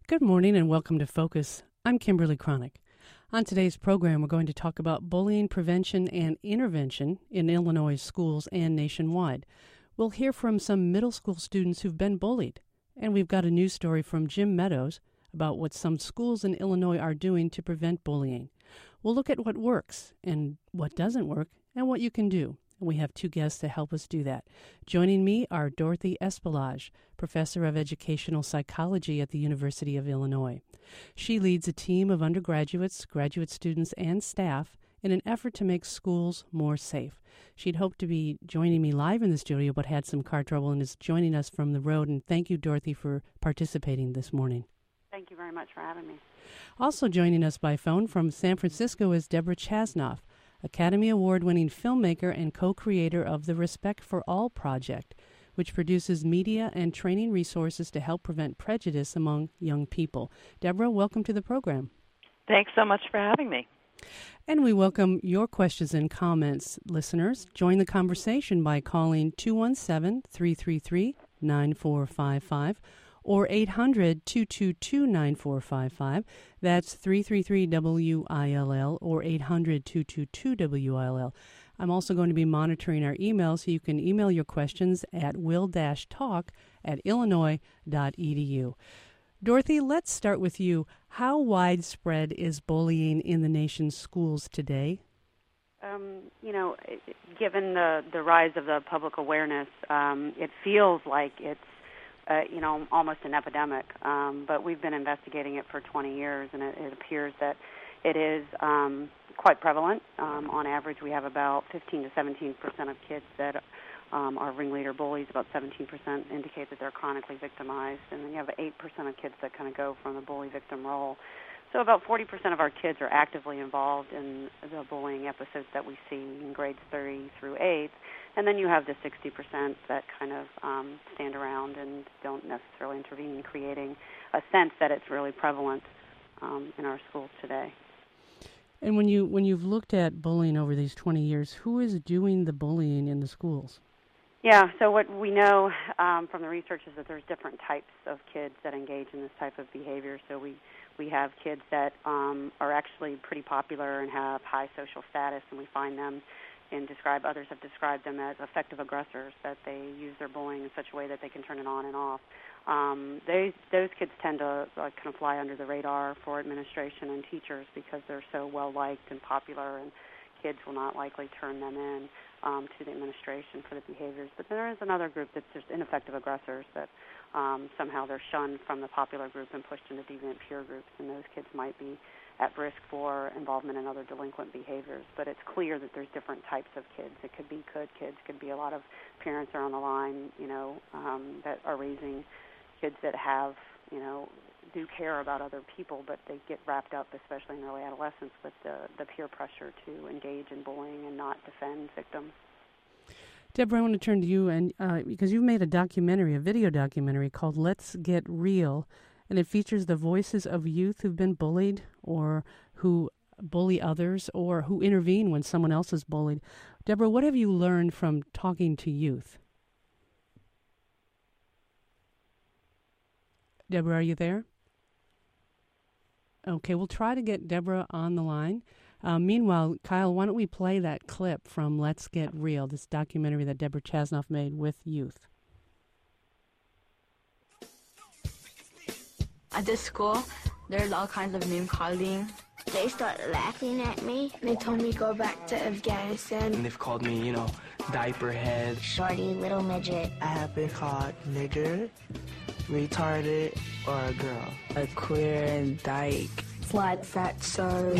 Good morning and welcome to Focus. I'm Kimberly Cronick. On today's program, we're going to talk about bullying prevention and intervention in Illinois schools and nationwide. We'll hear from some middle school students who've been bullied. And we've got a news story from Jim Meadows about what some schools in Illinois are doing to prevent bullying. We'll look at what works and what doesn't work and what you can do. And we have two guests to help us do that. Joining me are Dorothy Espelage, Professor of Educational Psychology at the University of Illinois. She leads a team of undergraduates, graduate students, and staff in an effort to make schools more safe. She'd hoped to be joining me live in the studio, but had some car trouble and is joining us from the road. And thank you, Dorothy, for participating this morning. Thank you very much for having me. Also joining us by phone from San Francisco is Deborah Chasnoff, Academy Award-winning filmmaker and co-creator of the Respect for All Project, which produces media and training resources to help prevent prejudice among young people. Deborah, welcome to the program. Thanks so much for having me. And we welcome your questions and comments, listeners. Join the conversation by calling 217-333-9455 or 800-222-9455. That's 333-WILL or 800-222-WILL. I'm also going to be monitoring our email, so you can email your questions at will-talk@illinois.edu. Dorothy, let's start with you. How widespread is bullying in the nation's schools today? Given the rise of the public awareness, it feels like it's almost an epidemic. But we've been investigating it for 20 years, and it appears that it is quite prevalent. On average, we have about 15 to 17% of kids that are ringleader bullies. About 17% indicate that they're chronically victimized, and then you have 8% of kids that kind of go from the bully-victim role. So about 40% of our kids are actively involved in the bullying episodes that we see in grades 3 through 8. And then you have the 60% that kind of stand around and don't necessarily intervene, creating a sense that it's really prevalent in our schools today. And when you've looked at bullying over these 20 years, who is doing the bullying in the schools? Yeah, so what we know from the research is that there's different types of kids that engage in this type of behavior. So we have kids that are actually pretty popular and have high social status, and we find them and others have described them as effective aggressors, that they use their bullying in such a way that they can turn it on and off. Those kids tend to kind of fly under the radar for administration and teachers because they're so well-liked and popular, and kids will not likely turn them in to the administration for the behaviors. But there is another group that's just ineffective aggressors that somehow they're shunned from the popular group and pushed into deviant peer groups, and those kids might be at risk for involvement in other delinquent behaviors. But it's clear that there's different types of kids. It could be good kids, could be a lot of parents are on the line, that are raising kids that have, do care about other people, but they get wrapped up, especially in early adolescence, with the peer pressure to engage in bullying and not defend victims. Deborah, I want to turn to you, and because you've made a video documentary called Let's Get Real, and it features the voices of youth who've been bullied or who bully others or who intervene when someone else is bullied. Deborah, what have you learned from talking to youth? Deborah, are you there? Okay, we'll try to get Deborah on the line. Meanwhile, Kyle, why don't we play that clip from Let's Get Real, this documentary that Deborah Chasnoff made with youth. At this school, there's all kinds of name calling. They started laughing at me. They told me to go back to Afghanistan. And they've called me, diaper head, shorty, little midget. I have been called nigger, retarded, or a girl. A queer, dyke, slut, fatso.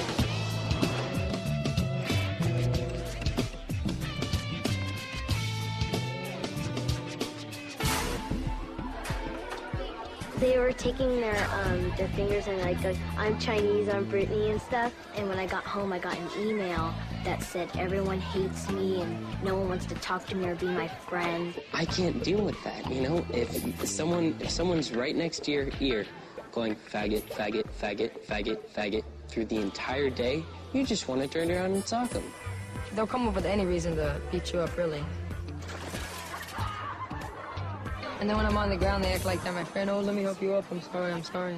They were taking their fingers and like, I'm Chinese, I'm Brittany and stuff. And when I got home, I got an email that said everyone hates me and no one wants to talk to me or be my friend. I can't deal with that, If someone's right next to your ear going faggot, faggot, faggot, faggot, faggot through the entire day, you just want to turn around and sock them. They'll come up with any reason to beat you up, really. And then when I'm on the ground, they act like they're my friend. Oh, let me help you up. I'm sorry, I'm sorry.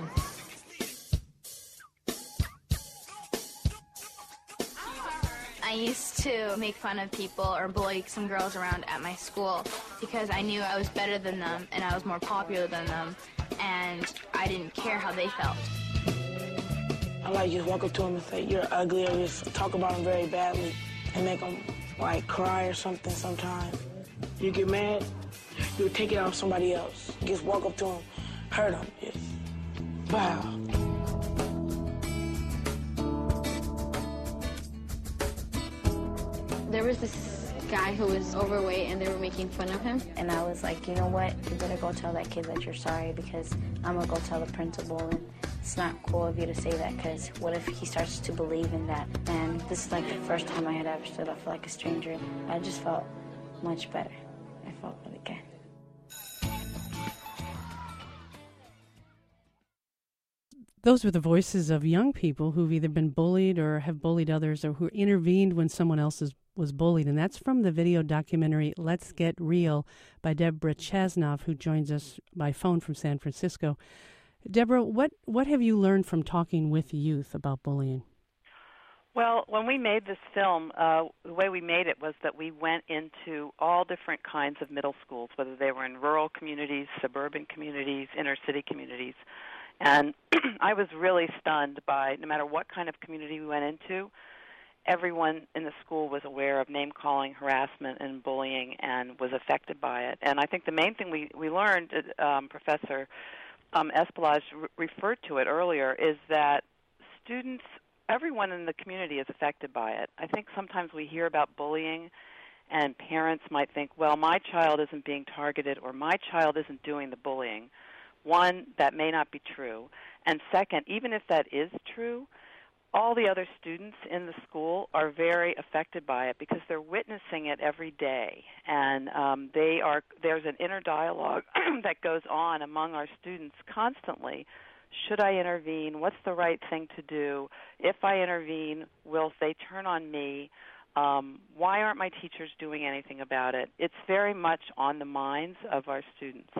I used to make fun of people or bully some girls around at my school because I knew I was better than them and I was more popular than them, and I didn't care how they felt. I like just walk up to them and say, you're ugly, or just talk about them very badly and make them, like, cry or something sometimes. You get mad, you would take it out on somebody else. You just walk up to them, hurt them, just, wow. There was this guy who was overweight and they were making fun of him. And I was like, you know what? You better go tell that kid that you're sorry, because I'm going to go tell the principal, and it's not cool of you to say that, because what if he starts to believe in that? And this is like the first time I had ever stood up for like a stranger. I just felt much better. I felt really good. Those were the voices of young people who've either been bullied or have bullied others, or who intervened when someone else was bullied. And that's from the video documentary Let's Get Real by Deborah Chasnoff, who joins us by phone from San Francisco. Deborah, what have you learned from talking with youth about bullying? Well, when we made this film, the way we made it was that we went into all different kinds of middle schools, whether they were in rural communities, suburban communities, inner city communities. And I was really stunned by, no matter what kind of community we went into, everyone in the school was aware of name-calling, harassment, and bullying, and was affected by it. And I think the main thing we learned, Professor Espelage referred to it earlier, is that students, everyone in the community is affected by it. I think sometimes we hear about bullying, and parents might think, well, my child isn't being targeted, or my child isn't doing the bullying. One, that may not be true. And second, even if that is true, all the other students in the school are very affected by it because they're witnessing it every day. And there's an inner dialogue that goes on among our students constantly. Should I intervene? What's the right thing to do? If I intervene, will they turn on me? Why aren't my teachers doing anything about it? It's very much on the minds of our students.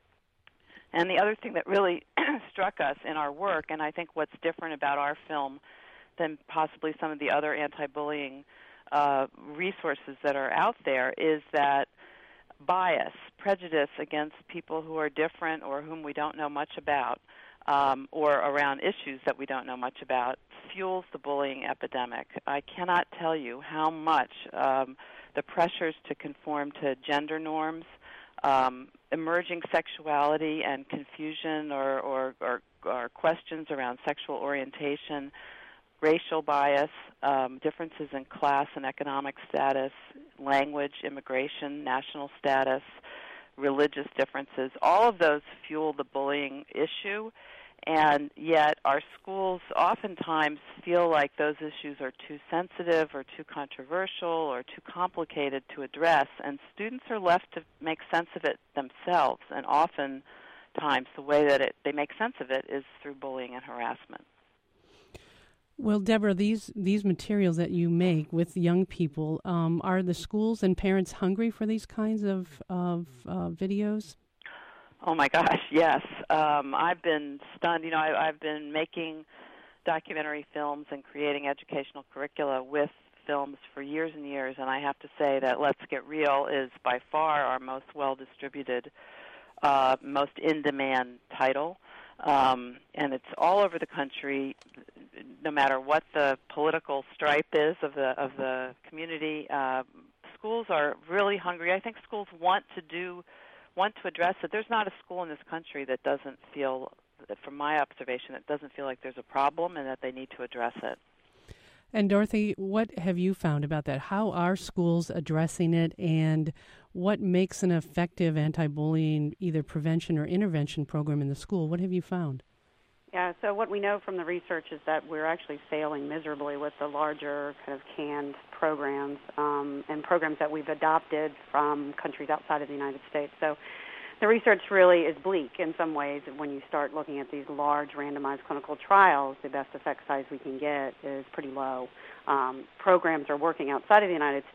And the other thing that really struck us in our work, and I think what's different about our film than possibly some of the other anti-bullying resources that are out there, is that bias, prejudice against people who are different or whom we don't know much about, or around issues that we don't know much about, fuels the bullying epidemic. I cannot tell you how much the pressures to conform to gender norms, emerging sexuality and confusion or questions around sexual orientation, racial bias, differences in class and economic status, language, immigration, national status, religious differences, all of those fuel the bullying issue. And yet our schools oftentimes feel like those issues are too sensitive or too controversial or too complicated to address, and students are left to make sense of it themselves. And oftentimes the way that they make sense of it is through bullying and harassment. Well, Deborah, these materials that you make with young people, are the schools and parents hungry for these kinds of videos? Oh, my gosh, yes. I've been stunned. You know, I've been making documentary films and creating educational curricula with films for years and years, and I have to say that Let's Get Real is by far our most well-distributed, most in-demand title. And it's all over the country, no matter what the political stripe is of the community. Schools are really hungry. I think schools want to address it. There's not a school in this country that doesn't feel, from my observation, that doesn't feel like there's a problem and that they need to address it. And Dorothy, what have you found about that? How are schools addressing it, and what makes an effective anti-bullying either prevention or intervention program in the school? What have you found? Yeah, so what we know from the research is that we're actually failing miserably with the larger kind of canned programs and programs that we've adopted from countries outside of the United States. So the research really is bleak in some ways. When you start looking at these large randomized clinical trials, the best effect size we can get is pretty low. Programs are working outside of the United States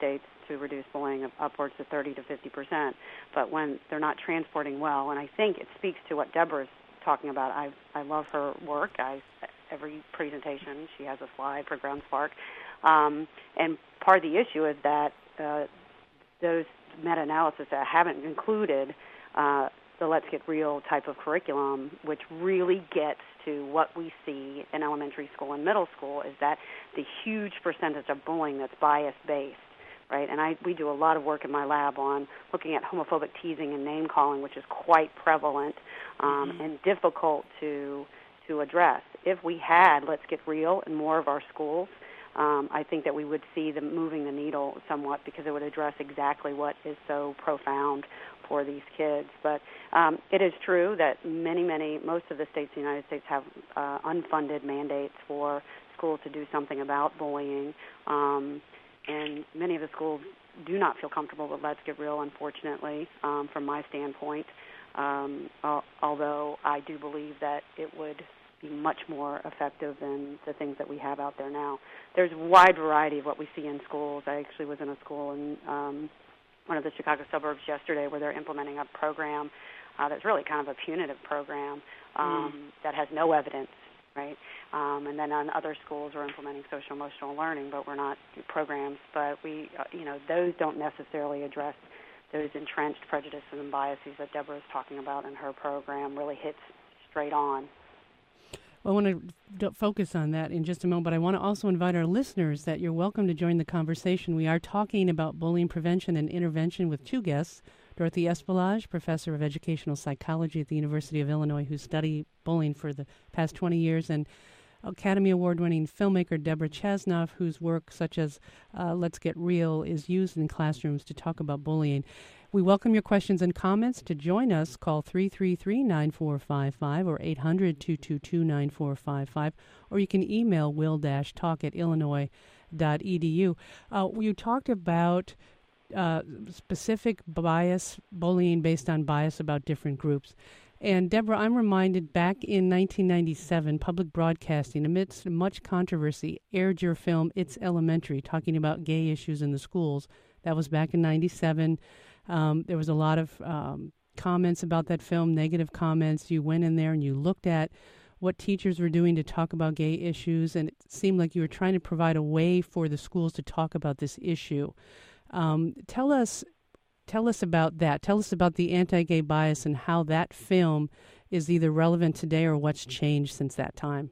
to reduce bullying of upwards to 30 to 50%. But when they're not transporting well, and I think it speaks to what Deborah's talking about. I love her work. Every presentation she has a slide for Ground Spark, and part of the issue is that those meta-analysis that haven't included the Let's Get Real type of curriculum, which really gets to what we see in elementary school and middle school, is that the huge percentage of bullying that's bias-based, right? And we do a lot of work in my lab on looking at homophobic teasing and name-calling, which is quite prevalent and difficult to address. If we had Let's Get Real in more of our schools, I think that we would see them moving the needle somewhat, because it would address exactly what is so profound for these kids. But it is true that most of the states in the United States have unfunded mandates for schools to do something about bullying, and many of the schools do not feel comfortable with Let's Get Real, unfortunately, from my standpoint, although I do believe that it would be much more effective than the things that we have out there now. There's a wide variety of what we see in schools. I actually was in a school in one of the Chicago suburbs yesterday where they're implementing a program that's really kind of a punitive program that has no evidence, right? And then on other schools we're implementing social-emotional learning, but we're not programs. But we, those don't necessarily address those entrenched prejudices and biases that Deborah is talking about in her program. Really hits straight on. Well, I want to focus on that in just a moment, but I want to also invite our listeners that you're welcome to join the conversation. We are talking about bullying prevention and intervention with two guests, Dorothy Espelage, professor of educational psychology at the University of Illinois, who studied bullying for the past 20 years, and Academy Award-winning filmmaker Deborah Chasnoff, whose work such as Let's Get Real is used in classrooms to talk about bullying. We welcome your questions and comments. To join us, call 333-9455 or 800-222-9455, or you can email will-talk@illinois.edu. You talked about specific bias, bullying based on bias about different groups. And Deborah, I'm reminded back in 1997, public broadcasting, amidst much controversy, aired your film It's Elementary, talking about gay issues in the schools. That was back in 97. There was a lot of comments about that film, negative comments. You went in there and you looked at what teachers were doing to talk about gay issues, and it seemed like you were trying to provide a way for the schools to talk about this issue. Tell us about that. Tell us about the anti-gay bias and how that film is either relevant today or what's changed since that time.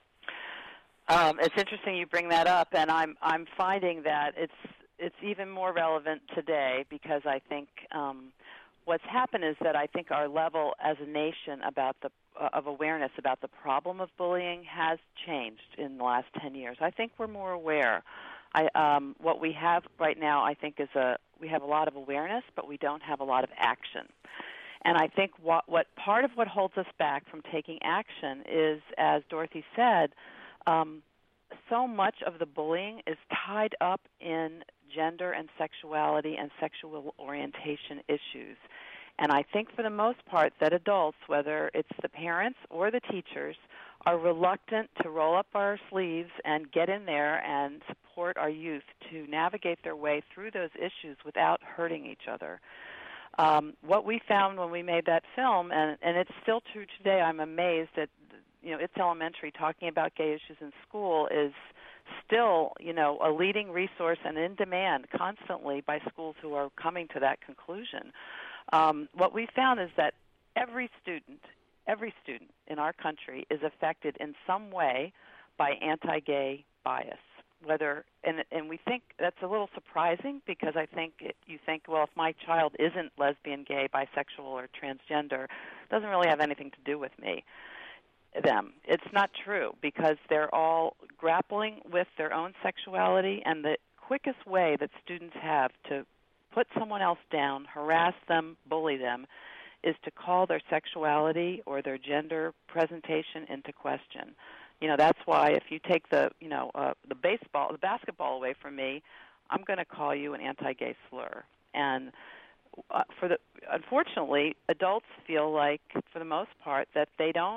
It's interesting you bring that up, and I'm finding that it's even more relevant today, because I think what's happened is that I think our level as a nation of awareness about the problem of bullying has changed in the last 10 years. I think we're more aware. What we have right now, I think, is we have a lot of awareness, but we don't have a lot of action. And I think what part of what holds us back from taking action is, as Dorothy said, so much of the bullying is tied up in gender and sexuality and sexual orientation issues. And I think for the most part that adults, whether it's the parents or the teachers, are reluctant to roll up our sleeves and get in there and support our youth to navigate their way through those issues without hurting each other. What we found when we made that film, and it's still true today, I'm amazed that It's Elementary, talking about gay issues in school, is still, a leading resource and in demand constantly by schools who are coming to that conclusion. What we found is that every student in our country is affected in some way by anti-gay bias. And we think that's a little surprising, because I think you think, well, if my child isn't lesbian, gay, bisexual, or transgender, it doesn't really have anything to do with them. It's not true, because they're all grappling with their own sexuality, and the quickest way that students have to put someone else down, harass them, bully them, is to call their sexuality or their gender presentation into question. That's why if you take the basketball away from me, I'm going to call you an anti-gay slur. And unfortunately, adults feel like, for the most part, that they don't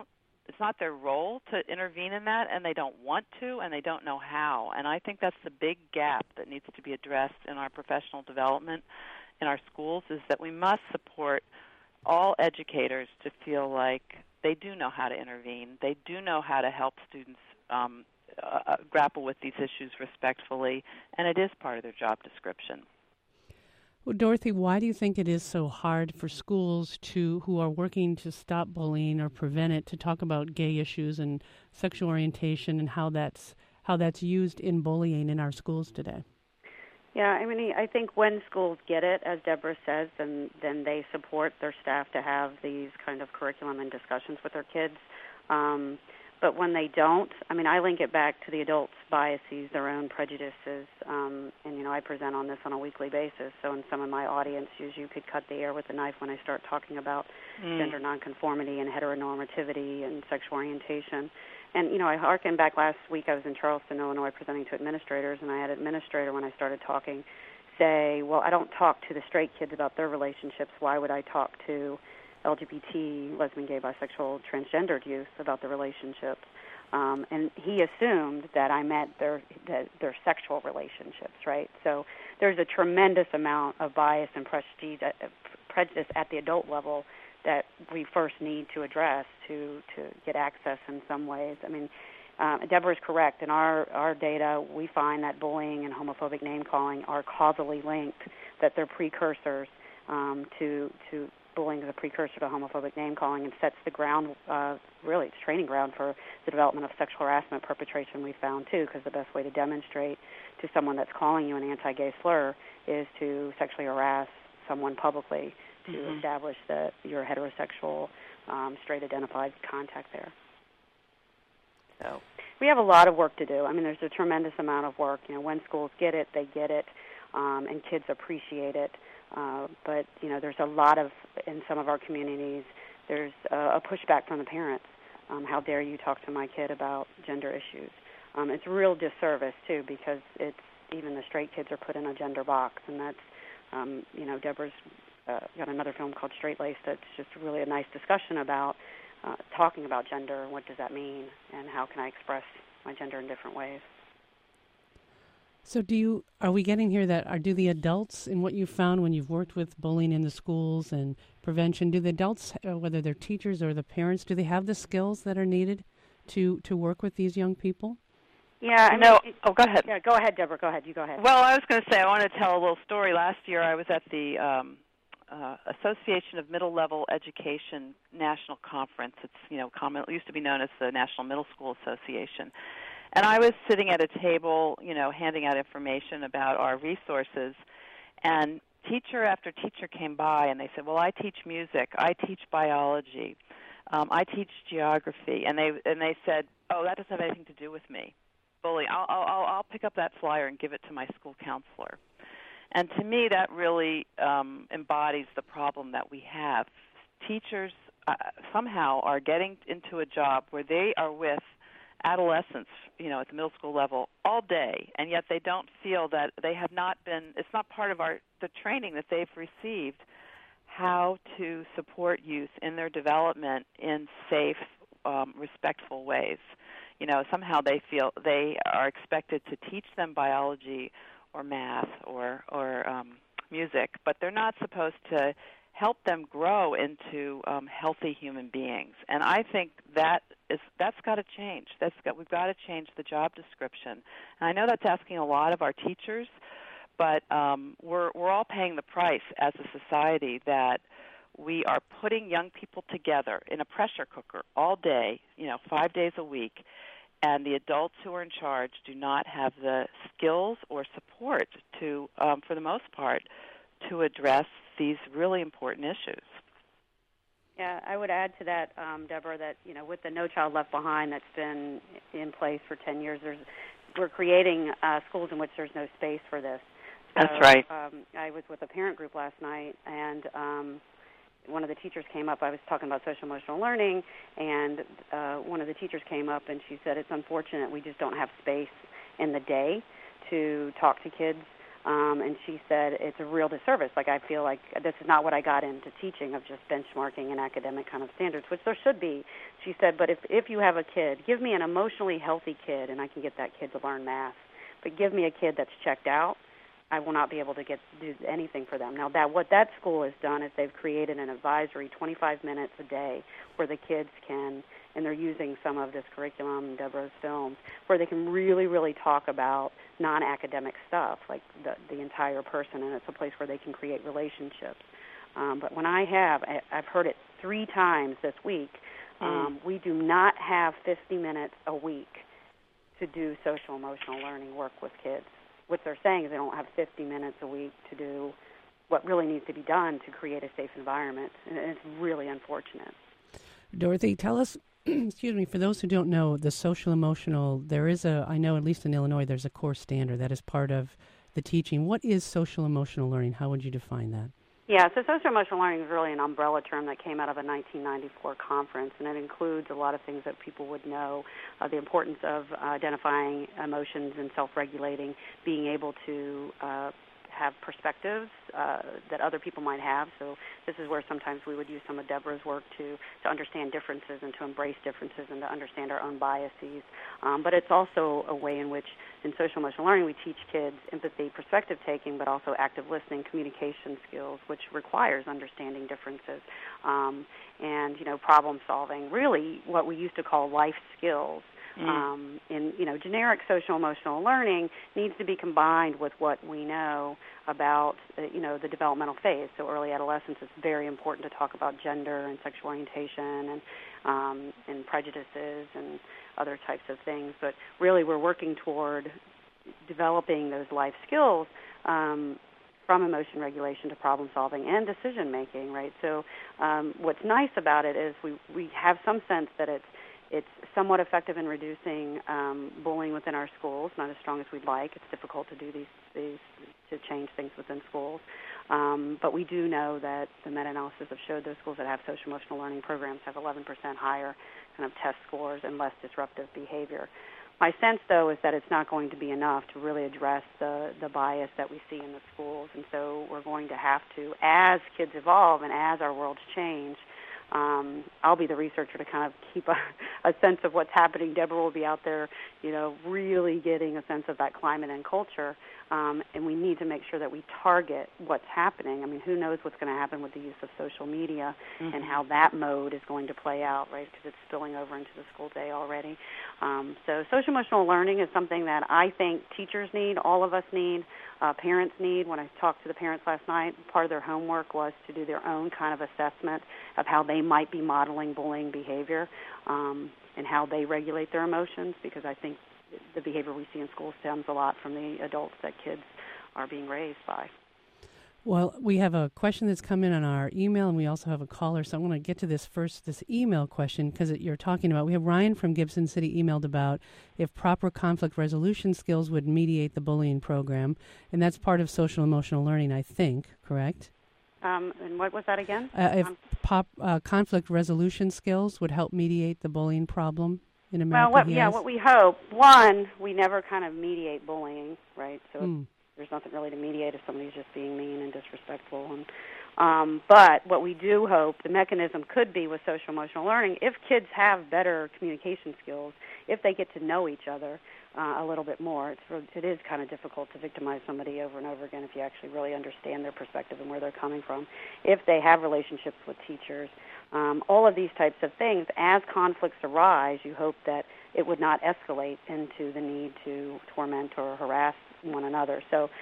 their role to intervene in that, and they don't want to, and they don't know how. And I think that's the big gap that needs to be addressed in our professional development in our schools, is that we must support all educators to feel like they do know how to intervene. They do know how to help students grapple with these issues respectfully, and it is part of their job description. Well, Dorothy, why do you think it is so hard for schools who are working to stop bullying or prevent it, to talk about gay issues and sexual orientation and how that's used in bullying in our schools today? Yeah, I mean, I think when schools get it, as Deborah says, then they support their staff to have these kind of curriculum and discussions with their kids. But when they don't, I mean, I link it back to the adults' biases, their own prejudices, and, I present on this on a weekly basis. So in some of my audiences, you could cut the air with a knife when I start talking about gender nonconformity and heteronormativity and sexual orientation. And, I hearken back last week, I was in Charleston, Illinois, presenting to administrators, and I had an administrator, when I started talking, say, well, I don't talk to the straight kids about their relationships. Why would I talk to LGBT, lesbian, gay, bisexual, transgendered youth about their relationships? And he assumed that I meant their sexual relationships, right? So there's a tremendous amount of bias and prejudice at the adult level that we first need to address to get access in some ways. I mean, Deborah's correct. In our data, we find that bullying and homophobic name-calling are causally linked, that they're precursors to bullying is a precursor to homophobic name-calling and sets the ground, really it's training ground for the development of sexual harassment perpetration, we found, too, because the best way to demonstrate to someone that's calling you an anti-gay slur is to sexually harass someone publicly to establish that you're a heterosexual, straight-identified contact there. So we have a lot of work to do. I mean, there's a tremendous amount of work. When schools get it, they get it, and kids appreciate it. But, there's a lot of, in some of our communities, there's a pushback from the parents. How dare you talk to my kid about gender issues? It's a real disservice, too, because it's even the straight kids are put in a gender box, and that's, Deborah's got another film called Straight Lace that's just really a nice discussion about talking about gender and what does that mean and how can I express my gender in different ways. So are we getting here that, do the adults, in what you've found when you've worked with bullying in the schools and prevention, do the adults, whether they're teachers or the parents, do they have the skills that are needed to work with these young people? Yeah, go ahead. Yeah, go ahead, Deborah. Go ahead. You go ahead. Well, I was going to say, I want to tell a little story. Last year I was at the Association of Middle Level Education National Conference. It's, it used to be known as the National Middle School Association. And I was sitting at a table, handing out information about our resources, and teacher after teacher came by, and they said, well, I teach music, I teach biology, I teach geography, and they said, oh, that doesn't have anything to do with me. Bullying, I'll pick up that flyer and give it to my school counselor. And to me, that really embodies the problem that we have. Teachers somehow are getting into a job where they are with adolescents, at the middle school level all day, and yet they don't feel that they have not been, it's not part of the training that they've received, how to support youth in their development in safe, respectful ways. Somehow they feel they are expected to teach them biology or math or music, but they're not supposed to help them grow into healthy human beings. And I think that's got to change. We've got to change the job description. And I know that's asking a lot of our teachers, but we're all paying the price as a society that we are putting young people together in a pressure cooker all day, 5 days a week, and the adults who are in charge do not have the skills or support to, for the most part, to address these really important issues. Yeah, I would add to that, Deborah, that, with the No Child Left Behind that's been in place for 10 years, we're creating schools in which there's no space for this. So, that's right. I was with a parent group last night, and one of the teachers came up. I was talking about social-emotional learning, and one of the teachers came up, and she said, it's unfortunate we just don't have space in the day to talk to kids And she said it's a real disservice. Like, I feel like this is not what I got into teaching, of just benchmarking and academic kind of standards, which there should be. She said, but if you have a kid, give me an emotionally healthy kid and I can get that kid to learn math. But give me a kid that's checked out, I will not be able to do anything for them. Now, what that school has done is they've created an advisory 25 minutes a day where the kids can, and they're using some of this curriculum, Deborah's films, where they can really, really talk about non-academic stuff, like the entire person, and it's a place where they can create relationships. But when I've heard it 3 times this week, we do not have 50 minutes a week to do social emotional learning work with kids. What they're saying is they don't have 50 minutes a week to do what really needs to be done to create a safe environment, and it's really unfortunate. Dorothy, tell us, excuse me, for those who don't know, the social emotional, I know at least in Illinois, there's a core standard that is part of the teaching. What is social emotional learning? How would you define that? Yeah, so social emotional learning is really an umbrella term that came out of a 1994 conference, and it includes a lot of things that people would know, the importance of identifying emotions and self-regulating, being able to have perspectives that other people might have. So this is where sometimes we would use some of Deborah's work to understand differences and to embrace differences and to understand our own biases. But it's also a way in which in social emotional learning we teach kids empathy, perspective taking, but also active listening, communication skills, which requires understanding differences, and problem solving. Really, what we used to call life skills. In generic social emotional learning needs to be combined with what we know about the developmental phase. So early adolescence, it's very important to talk about gender and sexual orientation and prejudices and other types of things. But really, we're working toward developing those life skills from emotion regulation to problem solving and decision making. Right. So what's nice about it is we have some sense that it's somewhat effective in reducing bullying within our schools, not as strong as we'd like. It's difficult to do these to change things within schools. But we do know that the meta-analysis have showed those schools that have social emotional learning programs have 11% higher kind of test scores and less disruptive behavior. My sense, though, is that it's not going to be enough to really address the bias that we see in the schools. And so we're going to have to, as kids evolve and as our worlds change, I'll be the researcher to kind of keep a sense of what's happening. Deborah will be out there, really getting a sense of that climate and culture. And we need to make sure that we target what's happening. I mean, who knows what's going to happen with the use of social media and how that mode is going to play out, right, because it's spilling over into the school day already. So social emotional learning is something that I think teachers need, all of us need, parents need. When I talked to the parents last night, part of their homework was to do their own kind of assessment of how they might be modeling bullying behavior and how they regulate their emotions, because I think the behavior we see in schools stems a lot from the adults that kids are being raised by. Well, we have a question that's come in on our email, and we also have a caller, so I want to get to this email question, because you're talking about, we have Ryan from Gibson City emailed about if proper conflict resolution skills would mediate the bullying program, and that's part of social emotional learning, I think, correct? And what was that again? If conflict resolution skills would help mediate the bullying problem in America? Well, what we hope, one, we never kind of mediate bullying, right? So there's nothing really to mediate if somebody's just being mean and disrespectful. And but what we do hope the mechanism could be with social emotional learning, if kids have better communication skills, if they get to know each other a little bit more. It is kind of difficult to victimize somebody over and over again if you actually really understand their perspective and where they're coming from. If they have relationships with teachers, all of these types of things, as conflicts arise, you hope that it would not escalate into the need to torment or harass one another. So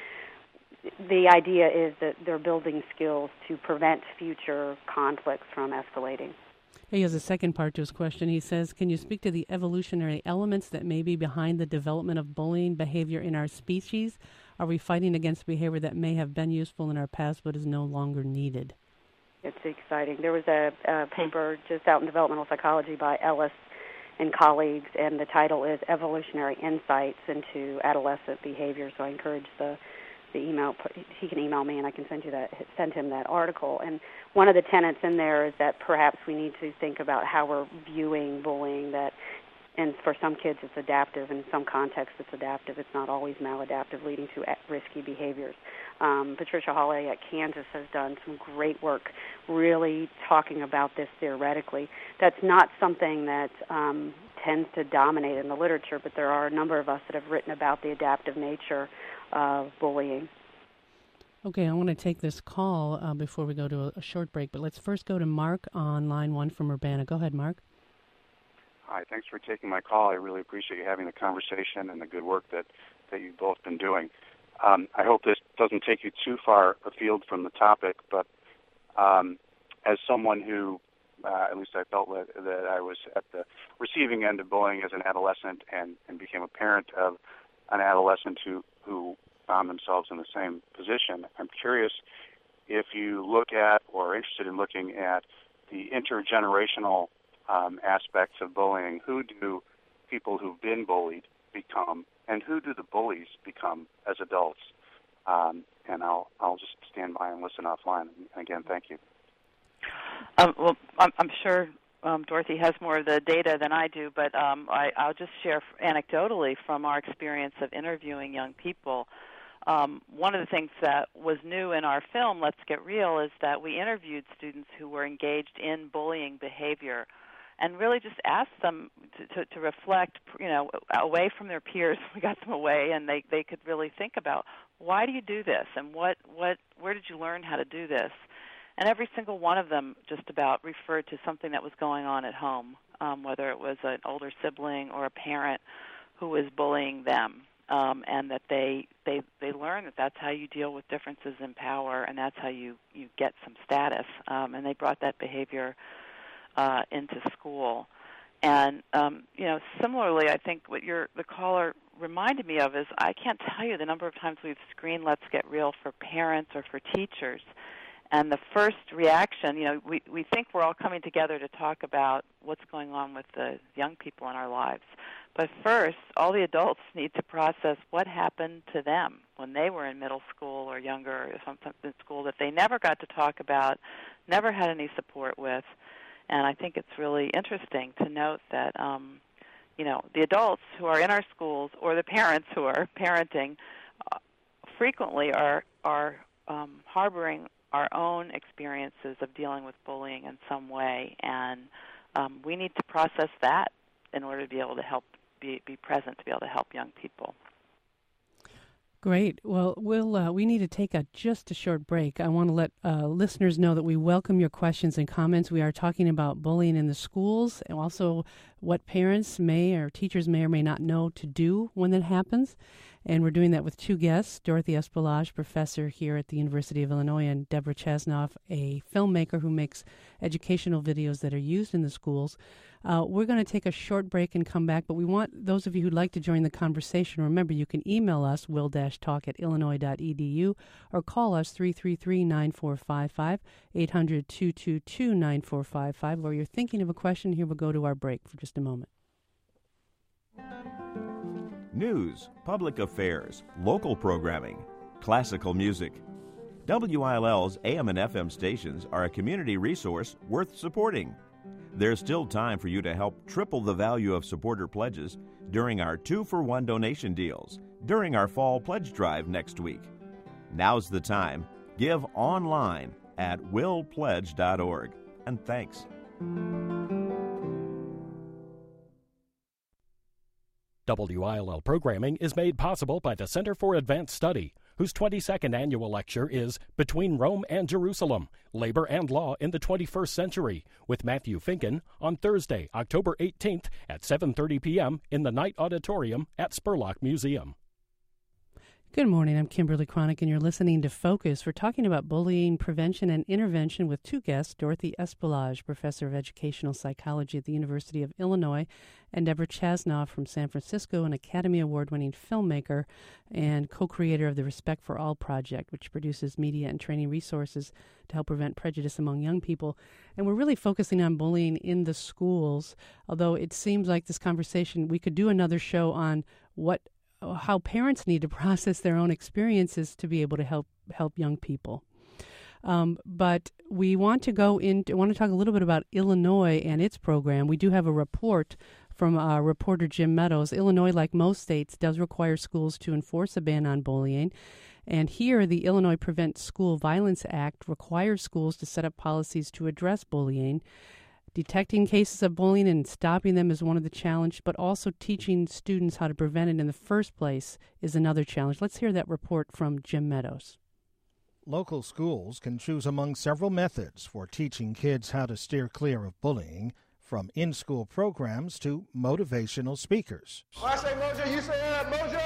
the idea is that they're building skills to prevent future conflicts from escalating. He has a second part to his question. He says, can you speak to the evolutionary elements that may be behind the development of bullying behavior in our species? Are we fighting against behavior that may have been useful in our past but is no longer needed? It's exciting. There was a paper just out in Developmental Psychology by Ellis and colleagues, and the title is Evolutionary Insights into Adolescent Behavior. So I encourage the email. He can email me, and I can send him that article. And one of the tenets in there is that perhaps we need to think about how we're viewing bullying. That and for some kids it's adaptive. In some contexts it's adaptive. It's not always maladaptive, leading to risky behaviors. Patricia Hawley at Kansas has done some great work really talking about this theoretically. That's not something that tends to dominate in the literature, but there are a number of us that have written about the adaptive nature of bullying. Okay, I want to take this call before we go to a short break, but let's first go to Mark on line 1 from Urbana. Go ahead, Mark. Hi, thanks for taking my call. I really appreciate you having the conversation and the good work that you've both been doing. I hope this doesn't take you too far afield from the topic, but as someone who, at least I felt that I was at the receiving end of bullying as an adolescent and became a parent of an adolescent who found themselves in the same position, I'm curious if you look at or are interested in looking at the intergenerational aspects of bullying. Who do people who've been bullied become, and who do the bullies become as adults? And I'll just stand by and listen offline. And again, thank you. Well, I'm sure Dorothy has more of the data than I do, but I'll just share anecdotally from our experience of interviewing young people. One of the things that was new in our film, Let's Get Real, is that we interviewed students who were engaged in bullying behavior and really just asked them to reflect, away from their peers. We got them away, and they could really think about, why do you do this, and where did you learn how to do this? And every single one of them just about referred to something that was going on at home, whether it was an older sibling or a parent who was bullying them, and that they learned that that's how you deal with differences in power, and that's how you get some status. And they brought that behavior into school. And, similarly, I think what the caller reminded me of is I can't tell you the number of times we've screened Let's Get Real for parents or for teachers. And the first reaction, we think we're all coming together to talk about what's going on with the young people in our lives. But first, all the adults need to process what happened to them when they were in middle school or younger or something in school that they never got to talk about, never had any support with. And I think it's really interesting to note that, the adults who are in our schools or the parents who are parenting frequently are harboring our own experiences of dealing with bullying in some way, and we need to process that in order to be able to help, be present to be able to help young people. Great. Well, we need to take just a short break. I want to let listeners know that we welcome your questions and comments. We are talking about bullying in the schools and also what parents may or teachers may or may not know to do when that happens. And we're doing that with two guests, Dorothy Espelage, professor here at the University of Illinois, and Deborah Chasnoff, a filmmaker who makes educational videos that are used in the schools. We're going to take a short break and come back, but we want those of you who'd like to join the conversation, remember you can email us, will-talk@illinois.edu, or call us 333-9455, 800-222-9455, or you're thinking of a question, here we'll go to our break for just a moment. News, public affairs, local programming, classical music. WILL's AM and FM stations are a community resource worth supporting. There's still time for you to help triple the value of supporter pledges during our 2-for-1 donation deals during our fall pledge drive next week. Now's the time. Give online at willpledge.org. And thanks. WILL programming is made possible by the Center for Advanced Study, whose 22nd annual lecture is Between Rome and Jerusalem, Labor and Law in the 21st Century, with Matthew Finken on Thursday, October 18th at 7:30 p.m. in the Knight Auditorium at Spurlock Museum. Good morning. I'm Kimberly Cronick, and you're listening to Focus. We're talking about bullying prevention and intervention with two guests, Dorothy Espelage, professor of educational psychology at the University of Illinois, and Deborah Chasnoff from San Francisco, an Academy Award-winning filmmaker and co-creator of the Respect for All Project, which produces media and training resources to help prevent prejudice among young people. And we're really focusing on bullying in the schools, although it seems like this conversation, we could do another show on how parents need to process their own experiences to be able to help young people. But we want to talk a little bit about Illinois and its program. We do have a report From reporter Jim Meadows, Illinois, like most states, does require schools to enforce a ban on bullying. And here, the Illinois Prevent School Violence Act requires schools to set up policies to address bullying. Detecting cases of bullying and stopping them is one of the challenges, but also teaching students how to prevent it in the first place is another challenge. Let's hear that report from Jim Meadows. Local schools can choose among several methods for teaching kids how to steer clear of bullying, from in-school programs to motivational speakers. When I say mojo, you say mojo,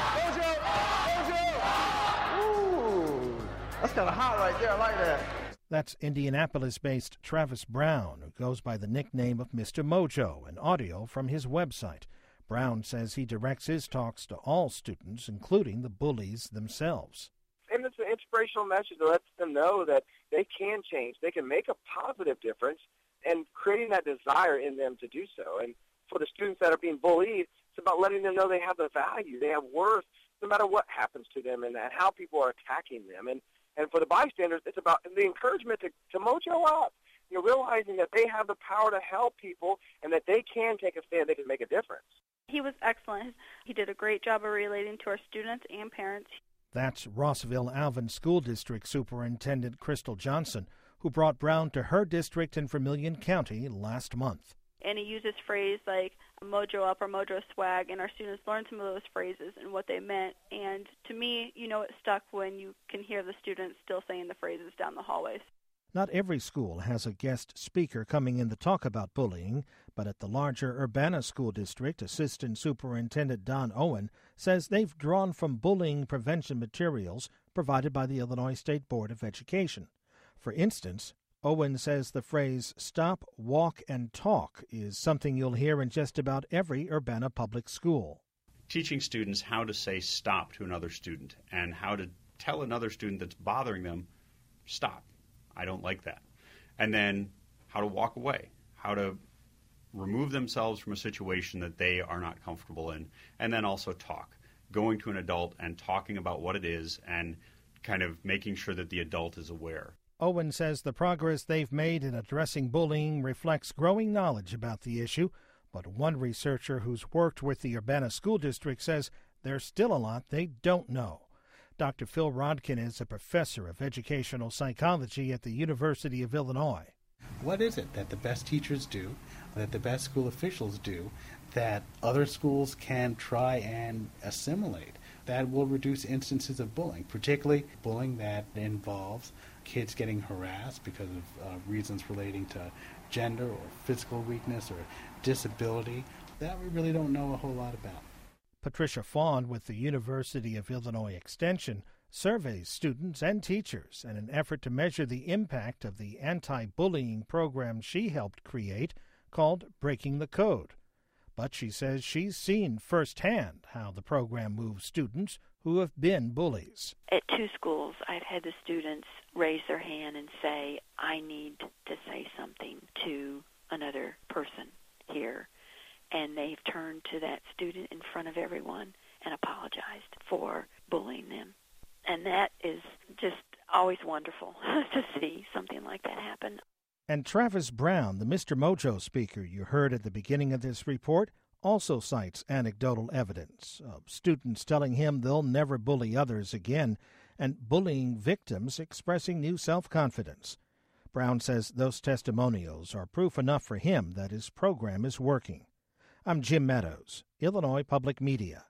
mojo, mojo. Ooh, that's kind of hot right there. I like that. That's Indianapolis-based Travis Brown, who goes by the nickname of Mr. Mojo, in audio from his website. Brown says he directs his talks to all students, including the bullies themselves. And it's an inspirational message that lets them know that they can change, they can make a positive difference, and creating that desire in them to do so. And for the students that are being bullied, it's about letting them know they have the value, they have worth, no matter what happens to them and how people are attacking them. And for the bystanders, it's about the encouragement to mojo up, realizing that they have the power to help people and that they can take a stand, they can make a difference. He was excellent. He did a great job of relating to our students and parents. That's Rossville-Alvin School District Superintendent Crystal Johnson, who brought Brown to her district in Vermilion County last month. And he uses phrases like mojo up or mojo swag, and our students learned some of those phrases and what they meant. And to me, it stuck when you can hear the students still saying the phrases down the hallways. Not every school has a guest speaker coming in to talk about bullying, but at the larger Urbana School District, Assistant Superintendent Don Owen says they've drawn from bullying prevention materials provided by the Illinois State Board of Education. For instance, Owen says the phrase stop, walk, and talk is something you'll hear in just about every Urbana public school. Teaching students how to say stop to another student and how to tell another student that's bothering them, stop, I don't like that. And then how to walk away, how to remove themselves from a situation that they are not comfortable in, and then also talk, going to an adult and talking about what it is and kind of making sure that the adult is aware. Owen says the progress they've made in addressing bullying reflects growing knowledge about the issue, but one researcher who's worked with the Urbana School District says there's still a lot they don't know. Dr. Phil Rodkin is a professor of educational psychology at the University of Illinois. What is it that the best teachers do, that the best school officials do, that other schools can try and assimilate that will reduce instances of bullying, particularly bullying that involves kids getting harassed because of reasons relating to gender or physical weakness or disability that we really don't know a whole lot about. Patricia Fawn with the University of Illinois Extension surveys students and teachers in an effort to measure the impact of the anti-bullying program she helped create called Breaking the Code. But she says she's seen firsthand how the program moves students who have been bullies. At 2 schools, I've had the students raise their hand and say, I need to say something to another person here. And they've turned to that student in front of everyone and apologized for bullying them. And that is just always wonderful to see something like that happen. And Travis Brown, the Mr. Mojo speaker you heard at the beginning of this report, also cites anecdotal evidence of students telling him they'll never bully others again and bullying victims expressing new self-confidence. Brown says those testimonials are proof enough for him that his program is working. I'm Jim Meadows, Illinois Public Media.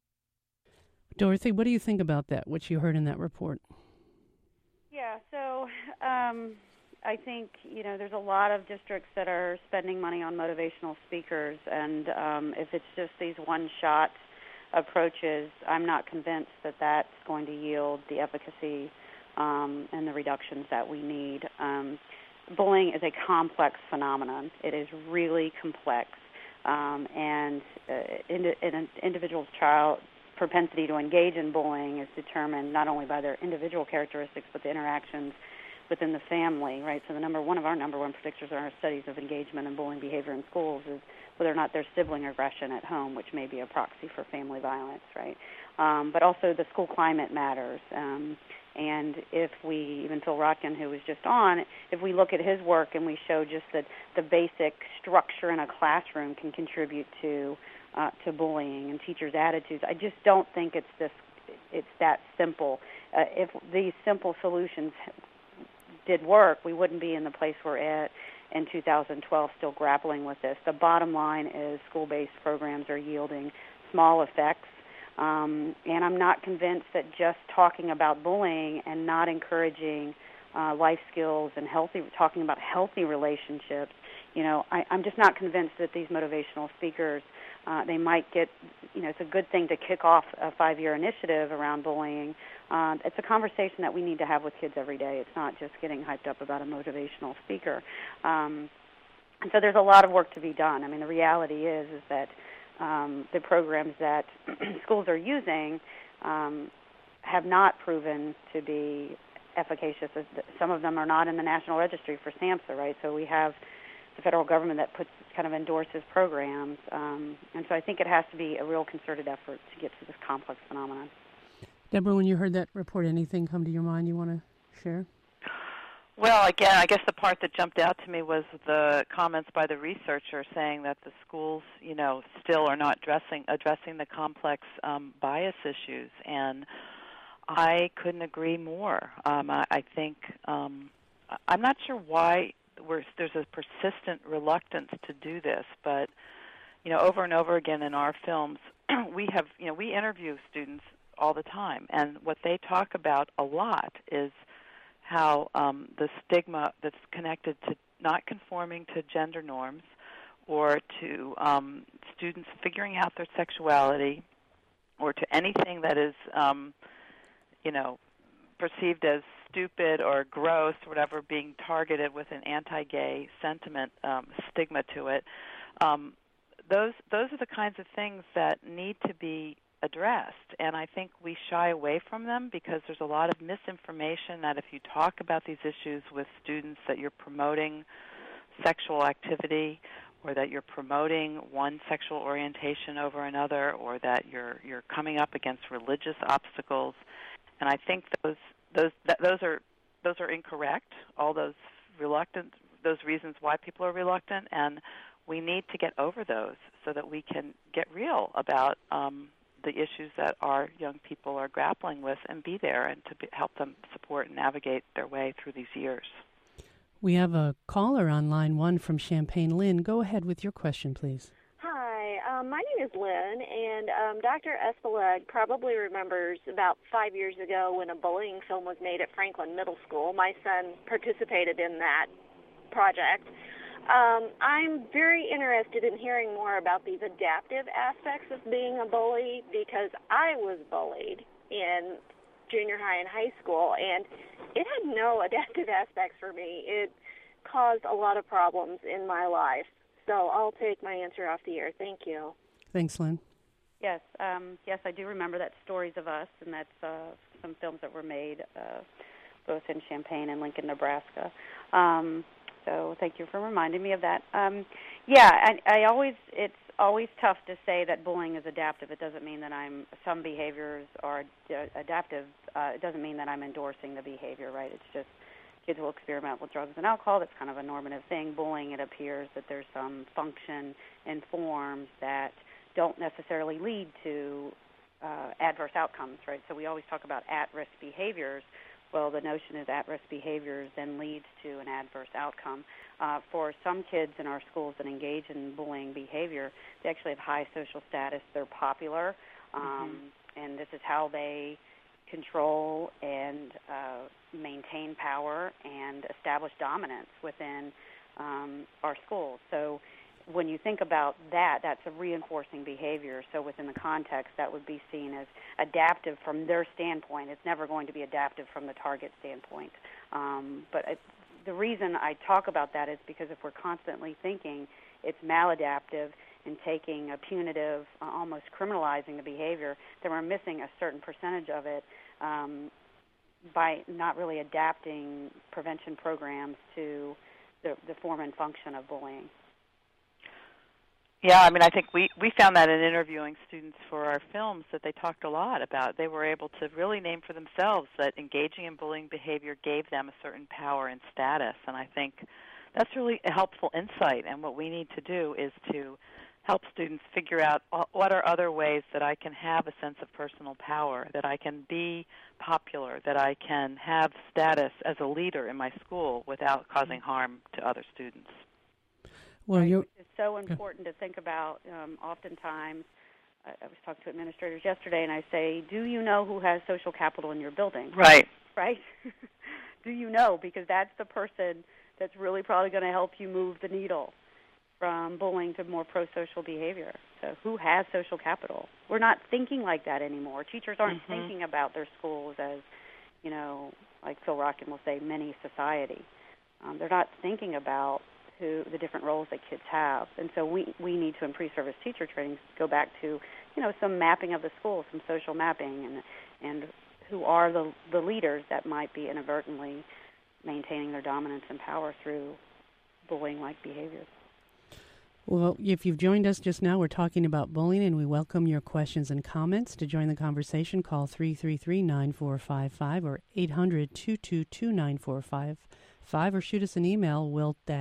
Dorothy, what do you think about that, what you heard in that report? Yeah, so I think, there's a lot of districts that are spending money on motivational speakers, and if it's just these one-shot approaches, I'm not convinced that that's going to yield the efficacy and the reductions that we need. Bullying is a complex phenomenon. It is really complex, and an individual's child propensity to engage in bullying is determined not only by their individual characteristics, but the interactions within the family, right? So one of our number one predictors in our studies of engagement and bullying behavior in schools is whether or not there's sibling aggression at home, which may be a proxy for family violence, right? But also the school climate matters, And if we, even Phil Rotkin, who was just on, if we look at his work and we show just that the basic structure in a classroom can contribute to bullying and teachers' attitudes, I just don't think it's that simple. If these simple solutions did work, we wouldn't be in the place we're at in 2012 still grappling with this. The bottom line is school-based programs are yielding small effects. And I'm not convinced that just talking about bullying and not encouraging life skills and talking about healthy relationships, I'm just not convinced that these motivational speakers, they might get, it's a good thing to kick off a 5-year initiative around bullying. It's a conversation that we need to have with kids every day. It's not just getting hyped up about a motivational speaker. And so there's a lot of work to be done. I mean, the reality is that the programs that schools are using have not proven to be efficacious. Some of them are not in the National Registry for SAMHSA, right? So we have the federal government that endorses programs. And so I think it has to be a real concerted effort to get to this complex phenomenon. Deborah, when you heard that report, anything come to your mind you want to share? Well, again, I guess the part that jumped out to me was the comments by the researcher saying that the schools, still are not addressing the complex bias issues, and I couldn't agree more. I think I'm not sure why there's a persistent reluctance to do this, but over and over again in our films, we interview students all the time, and what they talk about a lot is how the stigma that's connected to not conforming to gender norms or to students figuring out their sexuality or to anything that is, perceived as stupid or gross or whatever, being targeted with an anti-gay sentiment, stigma to it. Those are the kinds of things that need to be addressed, and I think we shy away from them because there's a lot of misinformation that if you talk about these issues with students that you're promoting sexual activity or that you're promoting one sexual orientation over another or that you're coming up against religious obstacles, and I think those are incorrect, all those reasons why people are reluctant, and we need to get over those so that we can get real about the issues that our young people are grappling with and be there and to help them support and navigate their way through these years. We have a caller on line 1 from Champaign. Lynn, go ahead with your question, please. Hi, my name is Lynn, and Dr. Espeleg probably remembers about 5 years ago when a bullying film was made at Franklin Middle School. My son participated in that project. I'm very interested in hearing more about these adaptive aspects of being a bully because I was bullied in junior high and high school, and it had no adaptive aspects for me. It caused a lot of problems in my life. So I'll take my answer off the air. Thank you. Thanks, Lynn. Yes, I do remember that Stories of Us, and that's some films that were made both in Champaign and Lincoln, Nebraska. So thank you for reminding me of that. It's always tough to say that bullying is adaptive. It doesn't mean that some behaviors are adaptive. It doesn't mean that I'm endorsing the behavior, right? It's just kids will experiment with drugs and alcohol. That's kind of a normative thing. Bullying, it appears that there's some function and forms that don't necessarily lead to adverse outcomes, right? So we always talk about at-risk behaviors. Well, the notion is at-risk behaviors then leads to an adverse outcome. For some kids in our schools that engage in bullying behavior, they actually have high social status. They're popular, and this is how they control and maintain power and establish dominance within our schools. So when you think about that, that's a reinforcing behavior. So within the context, that would be seen as adaptive from their standpoint. It's never going to be adaptive from the target standpoint. The reason I talk about that is because if we're constantly thinking it's maladaptive and taking a punitive, almost criminalizing the behavior, then we're missing a certain percentage of it by not really adapting prevention programs to the form and function of bullying. Yeah, I mean, I think we found that in interviewing students for our films that they talked a lot about. They were able to really name for themselves that engaging in bullying behavior gave them a certain power and status, and I think that's really a helpful insight, and what we need to do is to help students figure out what are other ways that I can have a sense of personal power, that I can be popular, that I can have status as a leader in my school without causing harm to other students. Well, right, which is so important to think about. Oftentimes, I was talking to administrators yesterday, and I say, do you know who has social capital in your building? Right. Right? Do you know? Because that's the person that's really probably going to help you move the needle from bullying to more pro-social behavior. So who has social capital? We're not thinking like that anymore. Teachers aren't thinking about their schools as, like Phil Rockin will say, mini society. They're not thinking about the different roles that kids have. And so we need to, in pre-service teacher training, go back to, some mapping of the school, some social mapping, and who are the leaders that might be inadvertently maintaining their dominance and power through bullying-like behavior. Well, if you've joined us just now, we're talking about bullying, and we welcome your questions and comments. To join the conversation, call 333-9455 or 800-222-9455. Or shoot us an email,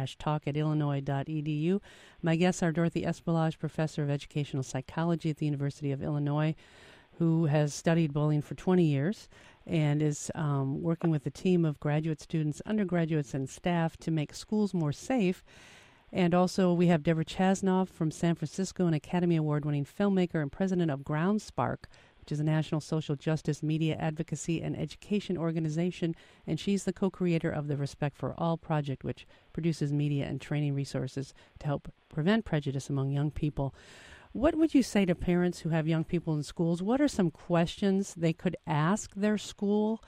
wilt-talk@illinois.edu. My guests are Dorothy Espelage, Professor of Educational Psychology at the University of Illinois, who has studied bullying for 20 years and is working with a team of graduate students, undergraduates, and staff to make schools more safe. And also we have Deborah Chasnoff from San Francisco, an Academy Award-winning filmmaker and president of GroundSpark, which is a national social justice, media advocacy, and education organization, and she's the co-creator of the Respect for All project, which produces media and training resources to help prevent prejudice among young people. What would you say to parents who have young people in schools? What are some questions they could ask their school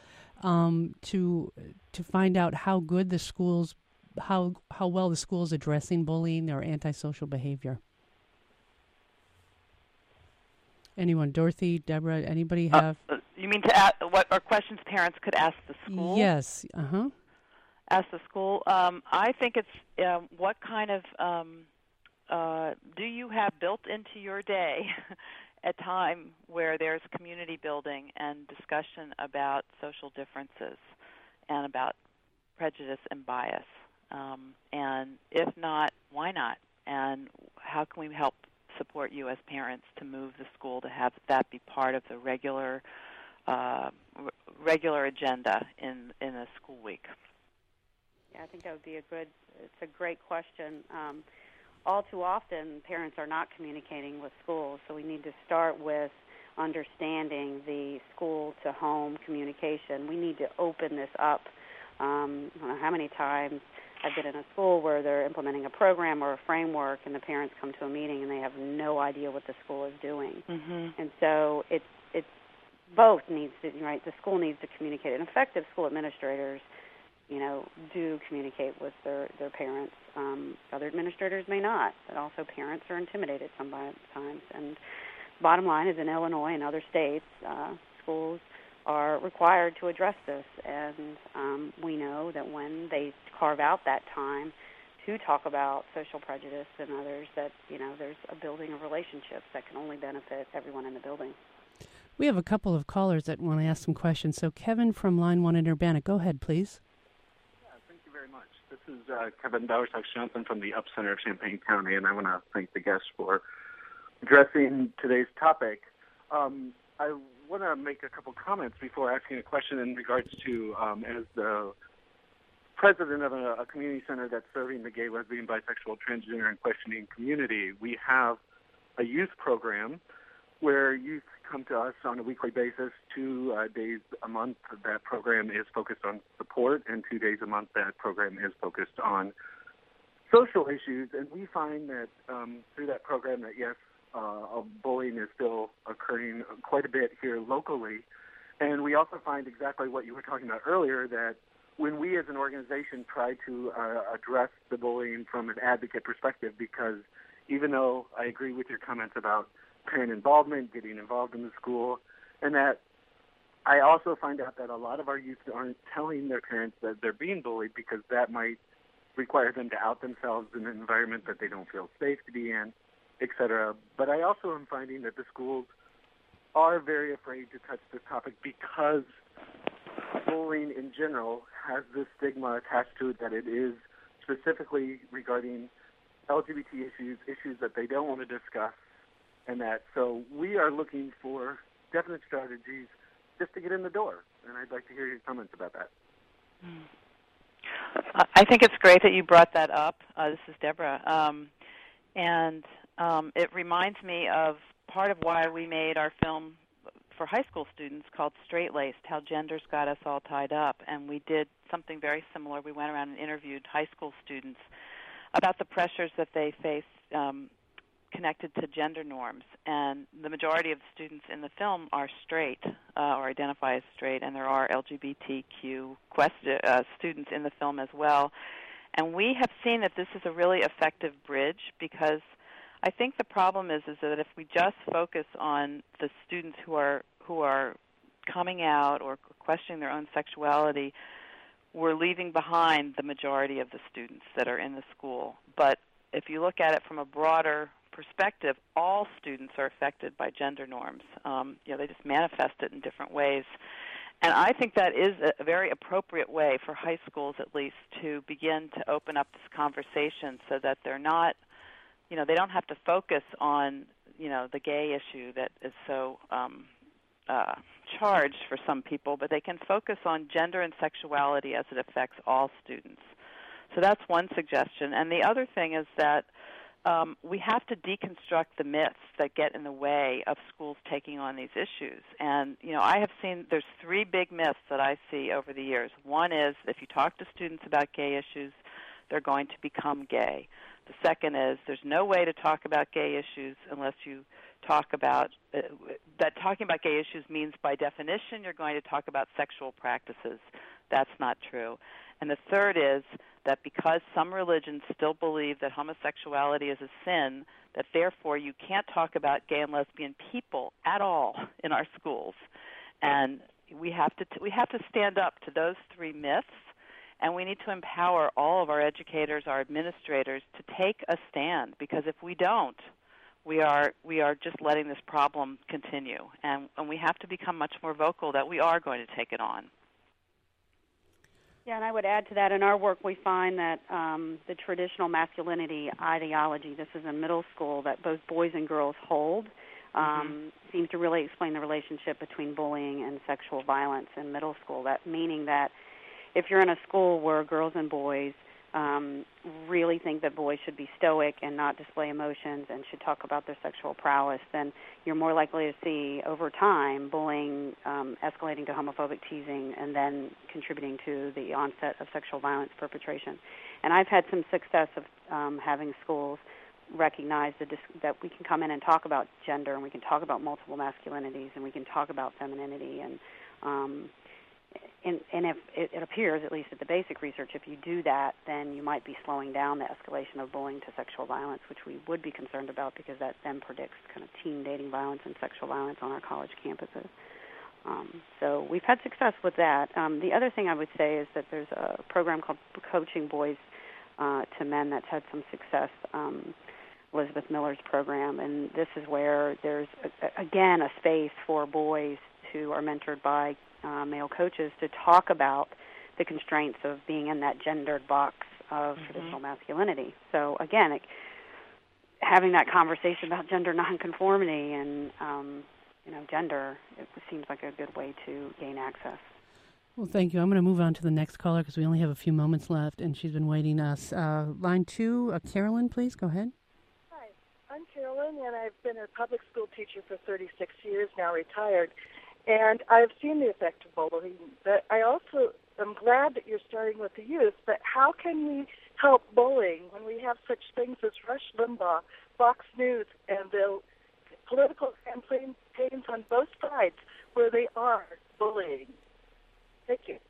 to find out how good the schools, how well the school is addressing bullying or antisocial behavior? Anyone? Dorothy, Deborah, anybody have? You mean to ask, what are questions parents could ask the school? Yes. Ask the school. I think it's what kind of do you have built into your day a time where there's community building and discussion about social differences and about prejudice and bias? And if not, why not? And how can we help support you as parents to move the school to have that be part of the regular agenda in a school week? Yeah, I think that would be it's a great question. All too often, parents are not communicating with schools, so we need to start with understanding the school-to-home communication. We need to open this up. I don't know how many times I've been in a school where they're implementing a program or a framework, and the parents come to a meeting and they have no idea what the school is doing. And so it's both needs to, right? The school needs to communicate. And effective school administrators, do communicate with their parents. Other administrators may not, but also parents are intimidated sometimes. And bottom line is, in Illinois and other states, schools are required to address this, and we know that when they carve out that time to talk about social prejudice and others, that there's a building of relationships that can only benefit everyone in the building. We have a couple of callers that want to ask some questions. So Kevin from line 1 in Urbana, go ahead, please. Yeah, thank you very much. This is Kevin Bowersox-Johnson from the Up Center of Champaign County, and I want to thank the guests for addressing today's topic. I want to make a couple comments before asking a question in regards to, as the president of a community center that's serving the gay, lesbian, bisexual, transgender, and questioning community, we have a youth program where youth come to us on a weekly basis, 2 days a month. That program is focused on support, and 2 days a month that program is focused on social issues. And we find that through that program that, yes, bullying is still occurring quite a bit here locally. And we also find exactly what you were talking about earlier, that when we as an organization try to address the bullying from an advocate perspective, because even though I agree with your comments about parent involvement, getting involved in the school, and that I also find out that a lot of our youth aren't telling their parents that they're being bullied because that might require them to out themselves in an environment that they don't feel safe to be in. etc. But I also am finding that the schools are very afraid to touch this topic because bullying in general has this stigma attached to it that it is specifically regarding LGBT issues that they don't want to discuss, and that so we are looking for definite strategies just to get in the door. And I'd like to hear your comments about that. I think it's great that you brought that up. This is Deborah. And it reminds me of part of why we made our film for high school students called Straight Laced, How Gender's Got Us All Tied Up. And we did something very similar. We went around and interviewed high school students about the pressures that they face connected to gender norms. And the majority of the students in the film are straight or identify as straight, and there are LGBTQ students in the film as well. And we have seen that this is a really effective bridge, because I think the problem is that if we just focus on the students who are coming out or questioning their own sexuality, we're leaving behind the majority of the students that are in the school. But if you look at it from a broader perspective, all students are affected by gender norms. They just manifest it in different ways. And I think that is a very appropriate way for high schools, at least, to begin to open up this conversation so that they're not, they don't have to focus on, the gay issue that is so charged for some people, but they can focus on gender and sexuality as it affects all students. So that's one suggestion. And the other thing is that we have to deconstruct the myths that get in the way of schools taking on these issues. And, I have seen there's three big myths that I see over the years. One is if you talk to students about gay issues, they're going to become gay. The second is there's no way to talk about gay issues unless you talk about that talking about gay issues means by definition you're going to talk about sexual practices. That's not true. And the third is that because some religions still believe that homosexuality is a sin, that therefore you can't talk about gay and lesbian people at all in our schools. And we have to stand up to those three myths, and we need to empower all of our educators, our administrators, to take a stand, because if we don't, we are just letting this problem continue. And we have to become much more vocal that we are going to take it on. Yeah, and I would add to that, in our work we find that the traditional masculinity ideology, this is in middle school, that both boys and girls hold, seems to really explain the relationship between bullying and sexual violence in middle school. That meaning that if you're in a school where girls and boys really think that boys should be stoic and not display emotions and should talk about their sexual prowess, then you're more likely to see over time bullying escalating to homophobic teasing and then contributing to the onset of sexual violence perpetration. And I've had some success of having schools recognize that we can come in and talk about gender, and we can talk about multiple masculinities, and we can talk about femininity, and if it appears, at least at the basic research, if you do that, then you might be slowing down the escalation of bullying to sexual violence, which we would be concerned about because that then predicts kind of teen dating violence and sexual violence on our college campuses. So we've had success with that. The other thing I would say is that there's a program called Coaching Boys to Men that's had some success, Elizabeth Miller's program, and this is where there's, again, a space for boys who are mentored by male coaches to talk about the constraints of being in that gendered box of traditional masculinity. So again, having that conversation about gender nonconformity and gender, it seems like a good way to gain access. Well, thank you. I'm going to move on to the next caller because we only have a few moments left, and she's been waiting us. Line 2, Carolyn, please go ahead. Hi, I'm Carolyn, and I've been a public school teacher for 36 years, now retired. And I've seen the effect of bullying, but I also am glad that you're starting with the youth. But how can we help bullying when we have such things as Rush Limbaugh, Fox News, and the political campaigns on both sides where they are bullying? Thank you.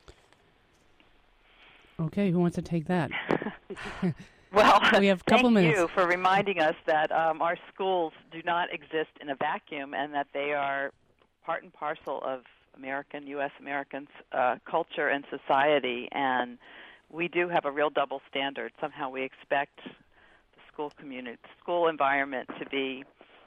Okay, who wants to take that? Well, we have a couple minutes. Thank you for reminding us that our schools do not exist in a vacuum and that they are part and parcel of U.S. Americans' culture and society, and we do have a real double standard. Somehow we expect the school environment to be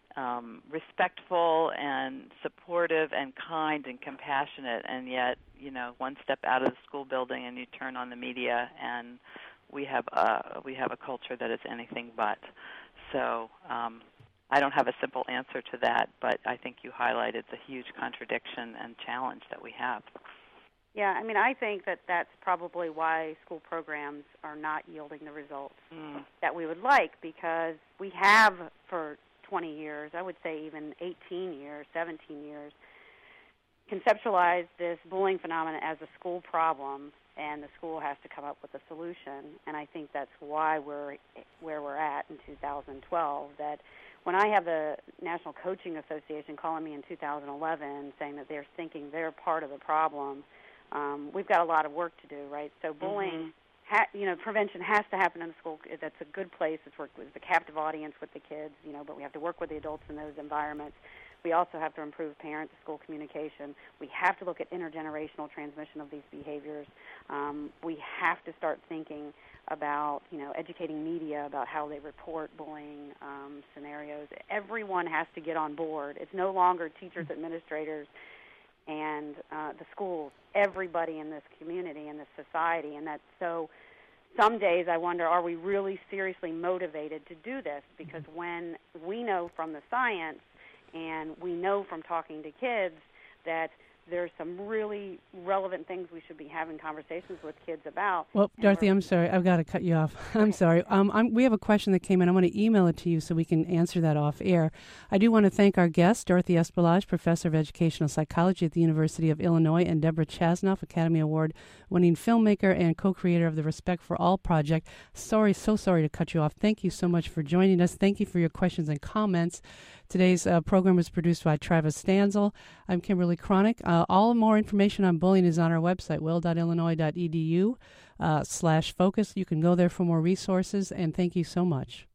respectful and supportive and kind and compassionate, and yet, one step out of the school building and you turn on the media and we have a culture that is anything but. So I don't have a simple answer to that, but I think you highlighted the huge contradiction and challenge that we have. Yeah, I mean, I think that that's probably why school programs are not yielding the results that we would like, because we have for 20 years, I would say even 18 years, 17 years, conceptualized this bullying phenomenon as a school problem, and the school has to come up with a solution. And I think that's why we're where we're at in 2012, that when I have the National Coaching Association calling me in 2011 saying that they're thinking they're part of the problem, we've got a lot of work to do, right? So bullying, prevention has to happen in the school. That's a good place. It's work with the captive audience with the kids, but we have to work with the adults in those environments. We also have to improve parent-to-school communication. We have to look at intergenerational transmission of these behaviors. We have to start thinking about, educating media about how they report bullying scenarios. Everyone has to get on board. It's no longer teachers, administrators, and the schools, everybody in this community, in this society. And that's so some days I wonder, are we really seriously motivated to do this? Because when we know from the science and we know from talking to kids that there's some really relevant things we should be having conversations with kids about. Well, Dorothy, I'm sorry. I've got to cut you off. I'm sorry. We have a question that came in. I'm going to email it to you so we can answer that off air. I do want to thank our guests, Dorothy Espelage, Professor of Educational Psychology at the University of Illinois, and Deborah Chasnoff, Academy Award-winning filmmaker and co-creator of the Respect for All project. So sorry to cut you off. Thank you so much for joining us. Thank you for your questions and comments. Today's program was produced by Travis Stanzel. I'm Kimberly Cronick. All more information on bullying is on our website, will.illinois.edu/focus. You can go there for more resources, and thank you so much.